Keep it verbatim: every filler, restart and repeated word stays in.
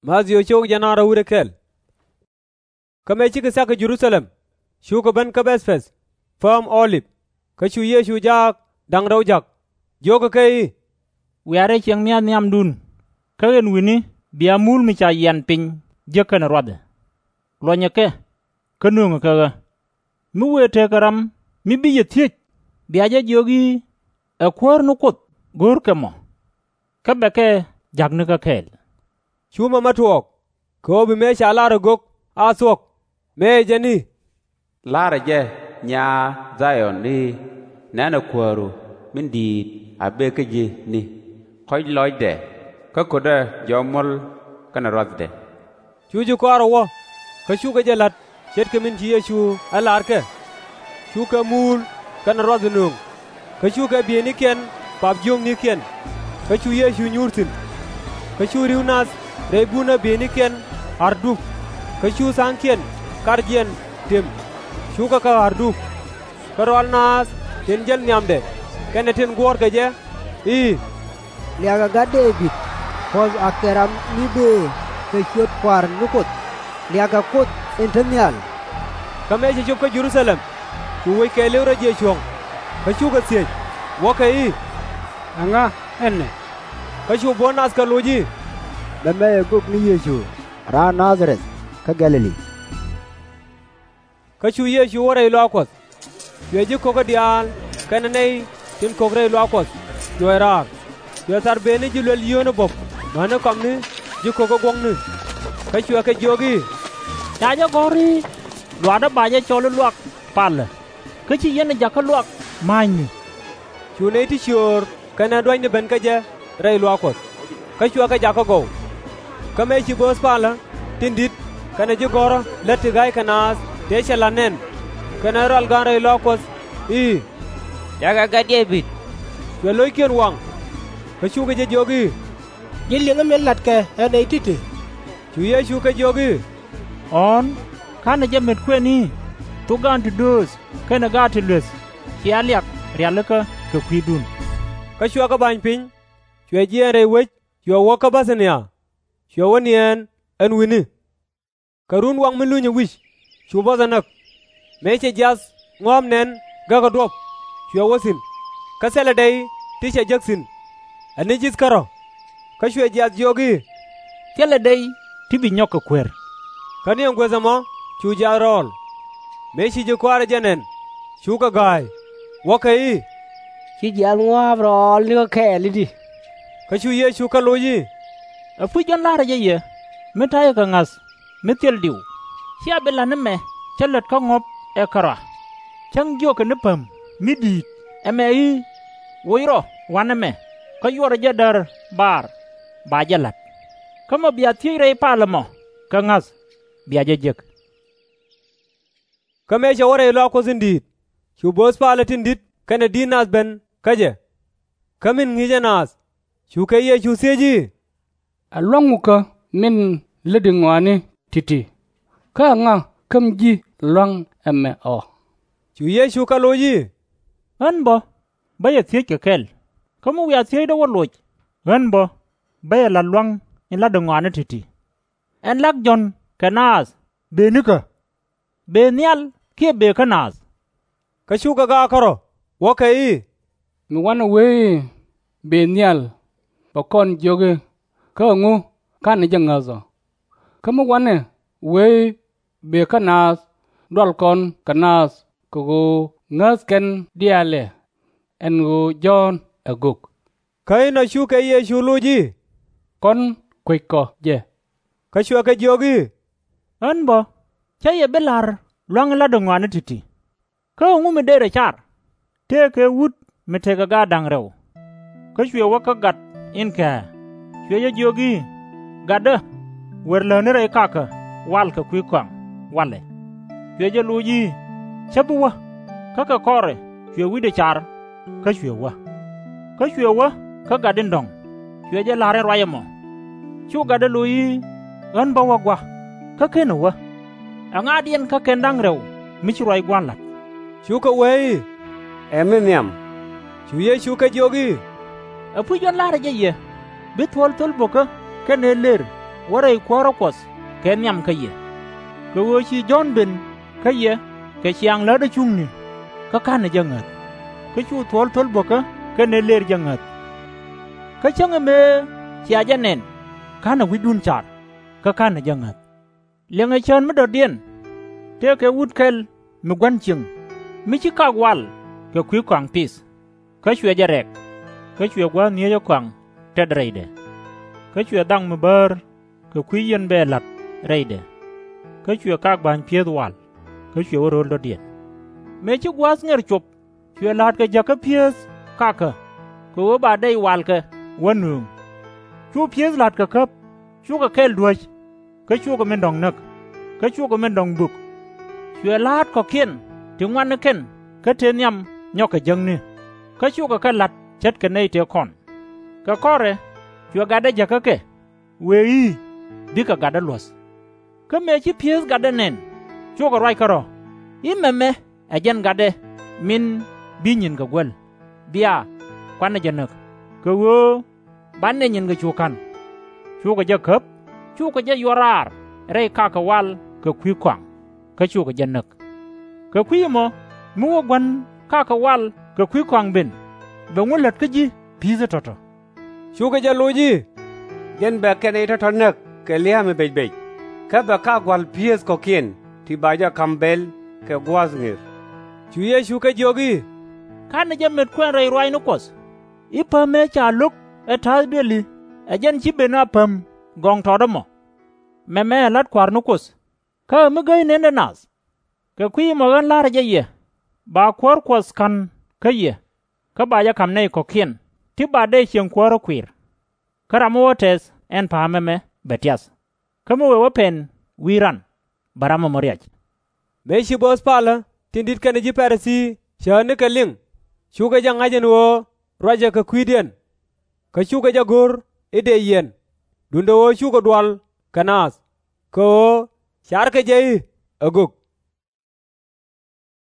Mazio chok janara ure kel. Kame chike saka Jerusalem. Shu ka ban ka besfes. Firm olive. Ka shu ye shu jak dang rau jak. Joka kai. Wiare chiang mia niam dun. Ka gen wini bia mul mi cha yan pin jeka na rode. Lo nyake. Ka nunga ka ga. Mi we te karam mi bi ye thiech. Bia ja jogi a kwar no kot gor ka mo. Ka beke jak ne ka kel. Shu ma matuok. Ko bi me sha lara gok asok. Me jani. Lara je nya Zion ni nana kwaru min di abe ka je ni. Koy loy de. Ka koda jomol kana rod de. Shu ju kwaro wo. Ka shu ka jalat. Chet ka min ji shu alar ke. Shu ka mul kana rod nung. Ka shu ka bi ni ken pap jong ni ken. Ka shu ye shu nyurtin. Ka shu riunas rebuna bi ni ken arduk. Ka shu sang ken karjen tim. Shu ka ka arduk. Ka rol nas ten jel nyamde. Kene ten gwor ka je. I. Liaga ga David. Hoz akeram ni be. Ka shut kwar nukut. Liaga kut intemial. Kame je chup ka Jerusalem. Shu we ke leura je chuong. Ka shu ka siej. Wo ka i. Anga enne. Ka shu bonas ka loji. Dame guk ni Yesu. Ra Nazareth. Ka Galilee. Ka shu ye shu wore lo akos. Ye ji ko ka dial. Kana nei tin ko gre lo akos. Yo era. Yo sar beni ji lel yono bob. Mana kam ni ji ko ko gong ni. Ka shu ka jogi. Cha ja gori. Lo da ba ja cholo luak pal. Ka chi yen ja ka luak mai ni. Shu nei ti shur. Kana doi ni ben ka je. Rai lo akos. Ka shu ka ja ka go. Ka me chi bos pala. Tin dit. Kana ji goro let gai kanas. Te shalanen. Kana ral gan rai lo akos. I. Yaga ga David. Shu loy kien wang. Ka shu ka je jogi. Jilinga men lat ke ene titi. Shu ye shu ka jogi. On. Kana je met kweni. Tu gan tu dos. Kana ga tu lus. Ki aliak. Rialaka ka kwidun. Ka shu ka bany pin. Shu ye je rai wech. Shu wo ka basania. Shu wo nien en wini. Karun wang melunya wish. Shu bazanak. Meche jas ngom nen gaga drop. Shu wo sin. Ka sele day tisha jaksin. Ani jis karo. Ka shu jas jogi. Tele day tibi nyoka kwer. Kani ang gweza mo. Shu jarol. Mechi je kwara janen. Shu ka gai. Waka i. Chi jal ngwa rol ni ka keli di. Ka shu ye shu ka loji. A fu jon lara je ye. Meta ka ngas. Metel diu. Sia bela ne me. Chalet ka ngop e kara. Chang jo ka ne pam. Midi. Eme i. Woiro. Wana me. Ka yora je dar bar. Ba jalat. Kama biya tire pala mo. Ka ngas. Biya je jek. Kame cha wore lo ko zindit. Shu bos pala tindit. Kana dinas ben. Kaje. Kamin ngije nas. Shu ka ye shu seji. Alongu ka min ledingwani titi. Ka nga kam ji long eme o. Shu ye shu ka loji. An bo. Baya thiech ka kel. Kamu wia thiech da waloj. An bo. Baya la luang in la dengwane titi. En lak jon kanas. Be nika. Be nial kie be kanas. Ka shu ka ga karo. Waka i. Mi wana we be nial. Bakon joge. Ka ngu ka ni jangazo. Kamu wana we be kanas. Dwal kon kanas. Kugu ngas ken diale. En gu John aguk. Ka ina shu ka ye shu loji. Kon kweko je. Ka shu ka jogi. An bo. Chaya belar. Luang la dengwane titi. Ka ungu me dere char. Te ke wut me te ka ga dang rew. Ka shwe waka gat in ka. Shwe ya jogi. Gada. Werla ne re kaka. Wal ka kwi kwang. Wale. Shwe ya luji. Chabu wa. Kaka kore. Shwe wide char. Ka shwe wa. Ka shwe wa. Ka gadin dong. Shwe ya lare raya mo. Shu gada luji. An ba wagwa. Ka kena wa. Ang adien ka kendang rew. Michuroi gwan lat. Shu ka wei. Eme niam. Shu ye shu ka jogi. A fu jon lara je ye. Bit wal tol boka. Kene ler. warai kwara kwas ke nyam ka ye ke wo chi John ben ka ye ke chiang la da chung ni ka kan ne jangat ke chu thol thol bo ka ke ne ler jangat ka chang me chia janen kana wi dun char ka kan ne jangat leng ai chan ma do dien te ke wut kel mi gwan ching mi chi ka wal ke kwi kwang pis ka chwe jarek ka chwe gwa nie yo kwang te dreide ka chwe dang mi ber ke kwi yen be lat reide ka chwe ka ban pie wal ka chwe wo rol do dien me chi gwas nger chop chwe lat ka ja ka pies ka ka ko ba dei wal ka wanung chu pies lat ka kap chu ka kel duoj ka chu ka men dong nak ka chu ka men dong buk chwe lat ko kien ti ngwan na ken ka te nyam nyok ka jang ni ka chu ka ka lat chet ka nei te kon ka kore chwe ga da ja ka ke we yi bi ka ga da los ka me chi pies ga da nen chu ka rai ka ro i me me a jen ga de min bi nyin ga gwel bia kwan na janak ka wo ban ne nyin ga chu kan chu ka ja kap chu ka ja yorar rei ka ka wal ka kwi kwang ka chu ka janak ka kwi mo mu gwan ka ka wal ka kwi kwang ben ba ngulat ka ji piza toto chu ka ja loji jen ba ke nei to nak ke lia me be be ka ba ka gwal pies ko kien ti ba ja kambel ke gwas ngir chu ye chu ka jogi kan ja met kwen rei roi no kos i pa me cha luk e ta beli e jen chi be na pam gong to do mo me me lat kwar no kos ka me gai ne nas ka kwi mo gan lar ja ye ba kwar kos kan ka ye ka ba ja kam nei ko kien ti ba de chen kwar kwir karamo tes en pa me me betias kamo we pen wiran barama moriach me shi bos pala tindit kan ji parasi shane ka ling chu ka ja ngajen wo raja ka kwiden ka chu ka ja gor ide yen dundo wo chu ka dwal kanas ko char ka jei aguk